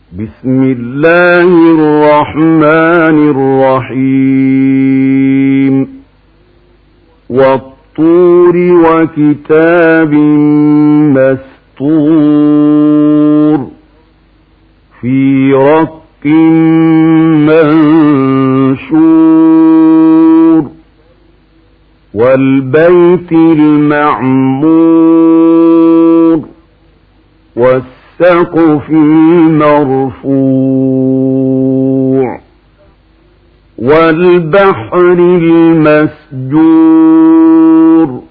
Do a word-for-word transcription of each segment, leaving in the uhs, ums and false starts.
بسم الله الرحمن الرحيم والطور وكتاب مسطور في رق منشور والبيت المعمور والسقف المرفوع والبحر المسجور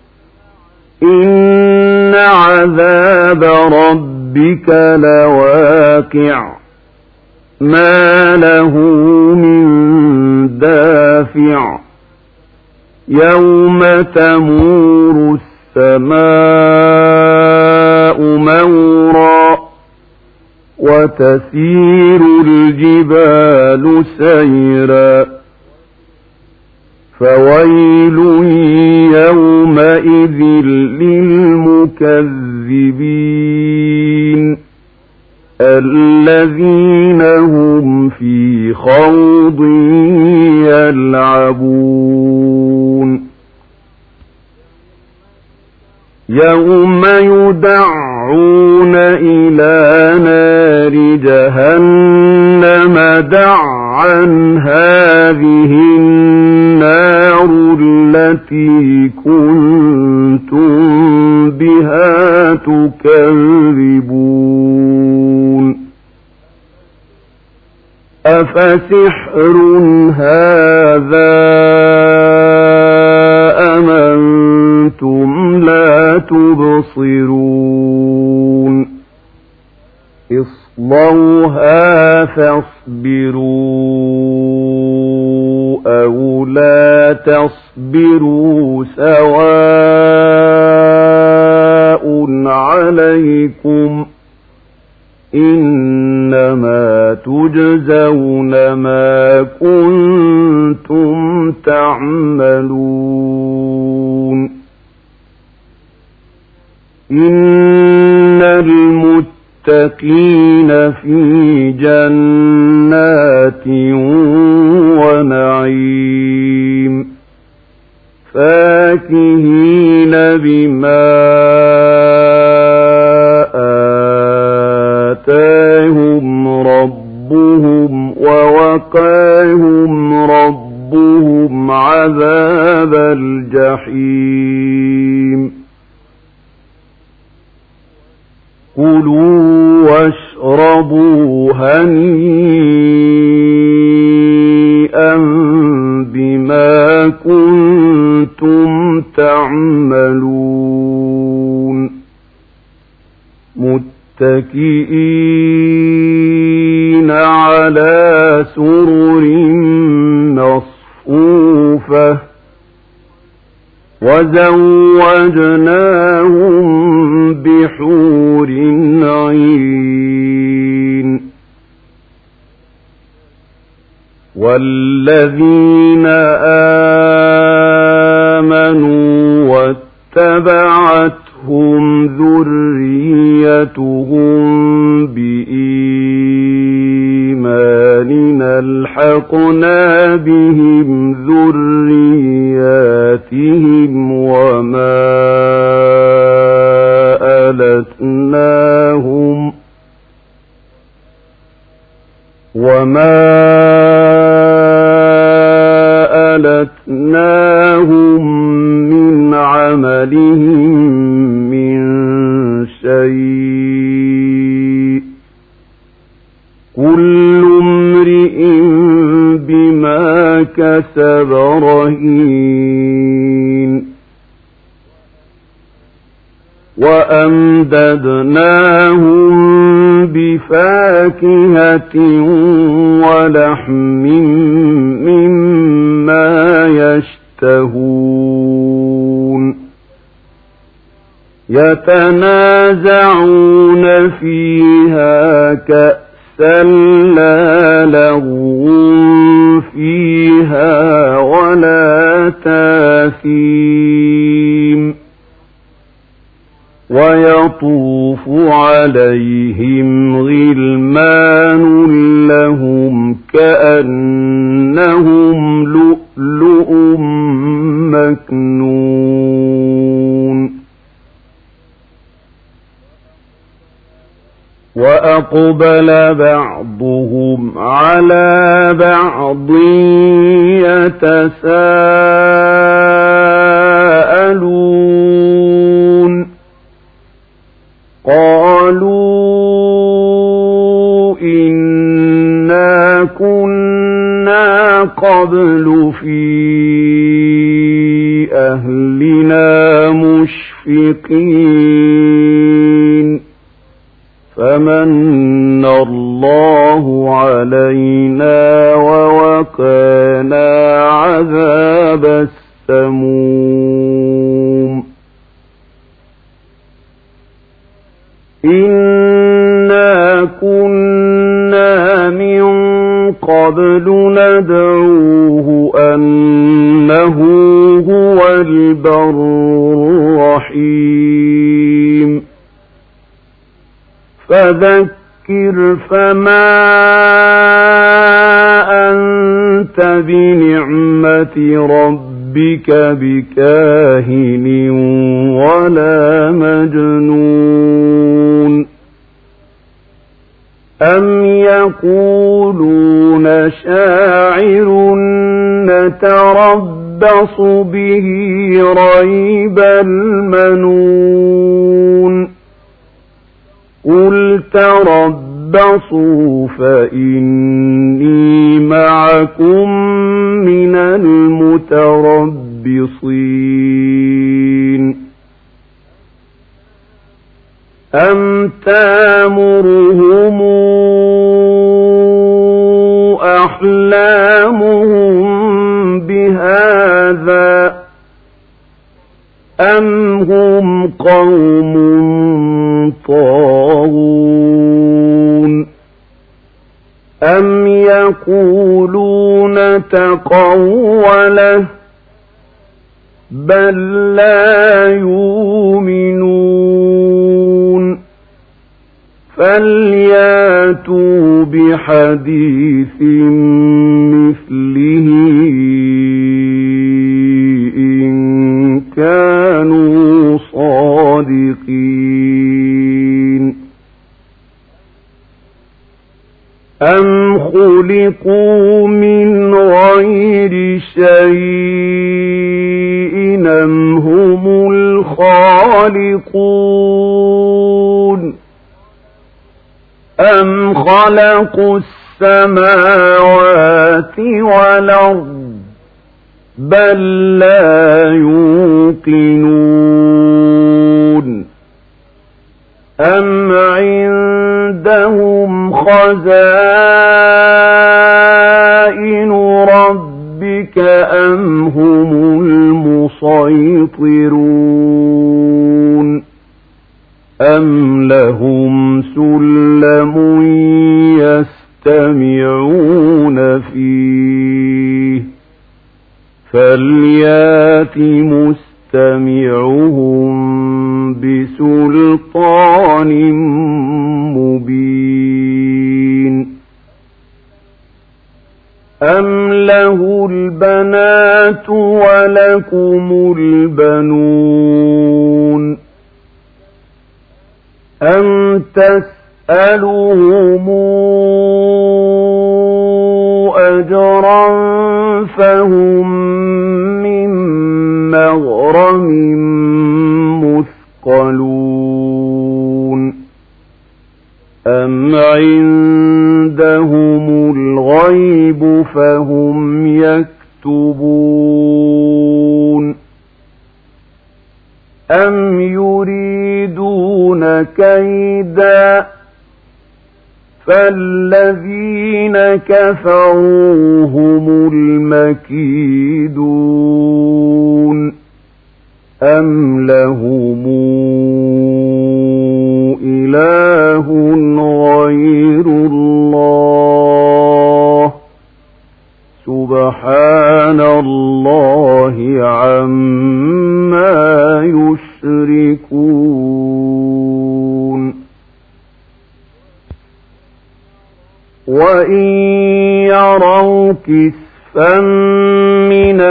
إن عذاب ربك لواقع ما له من دافع يوم تمور السماء مورا وتسير الجبال سيرا فويل يومئذ للمكذبين الذين هم في خوض يلعبون يوم يدعون إلى نار جهنم دعا هذه النار التي كنتم بها تكذبون أفسحر هذا أم أنتم لا تبصرون اصلوها فاصبروا أو لا تصبروا سواء عليكم إنما تجزون ما كنتم تعملون إن المتقين في جنات ونعيم فاكهين بما آتاهم ربهم ووقاهم ربهم عذاب الجحيم كلوا واشربوا هنيئا بما كنتم تعملون متكئين على سرر مصفوفة وزوجناهم بحور عين والذين آمنوا واتبعتهم ذريتهم بإيمان ألحقنا بهم ذرياتهم وما ألتناهم وما ألتناهم من عملهم من شيء كل امرئ بما كسب رهين وأمددناهم بفاكهة ولحم مما يشتهون يتنازعون فيها كأسا لا لغو فيها ولا تاثيم ويطوف عليهم غلمان كأنهم لؤلؤ مكنون وأقبل بعضهم على بعض يتساءلون قالوا إنا كنا قبل في أهلنا مشفقين فمن الله علينا ووقانا عذاب السموم إنا كنا من قبل ندعوه أنه هو البر الرحيم فذكر فما أنت بنعمة ربك بكاهن ولا مجنون أم يقولون شاعر نتربص به ريب المنون قل تربصوا فإني معكم من المتربصين أم تامرهم أحلامهم بهذا أم هم قوم طاغون أم يقولون تقوله بل لا يؤمنون فلياتوا بحديث مثله إن كانوا صادقين أم خلقوا من غير شيء أم هم الخالقون أم خلقوا السماوات والأرض بل لا يوقنون أم عندهم خزائن ربك أم هم المسيطرون أم لهم سلم يستمعون فيه فليات مستمعهم بسلطان مبين أم له البنات ولكم البنون أم تسألهم أجرا فهم من مغرم مثقلون أم عندهم الغيب فهم يكتبون أم يريدون كيدا فالذين كفروا هم المكيدون أم لهم إله غير الله سبحان الله عما يشركون وإن يروا كسفا من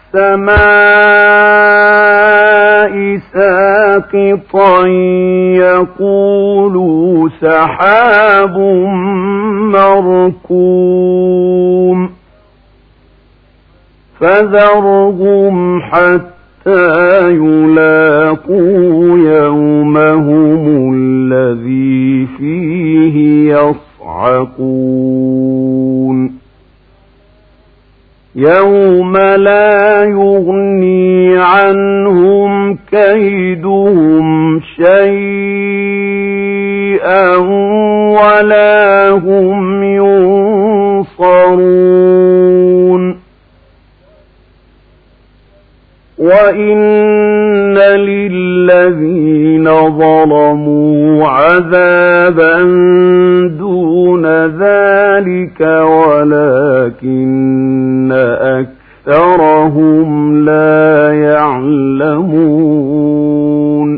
السماء ساقطا يقولوا سحاب مركوم فذرهم حتى يلاقوا يومهم الذي فيه يصعقون يوم لا يغني عنهم كيدهم شيئا ولا هم ينصرون وإن للذين ظلموا عذابا دون ذلك ولكن أكثرهم لا يعلمون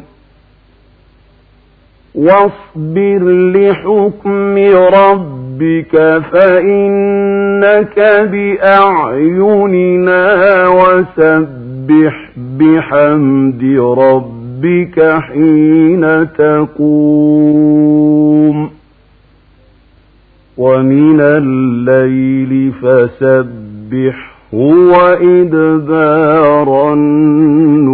واصبر لحكم ربك فإنك بأعيننا وسبح بحمد ربك حين تقوم ومن الليل فسبحه وإدبار النجوم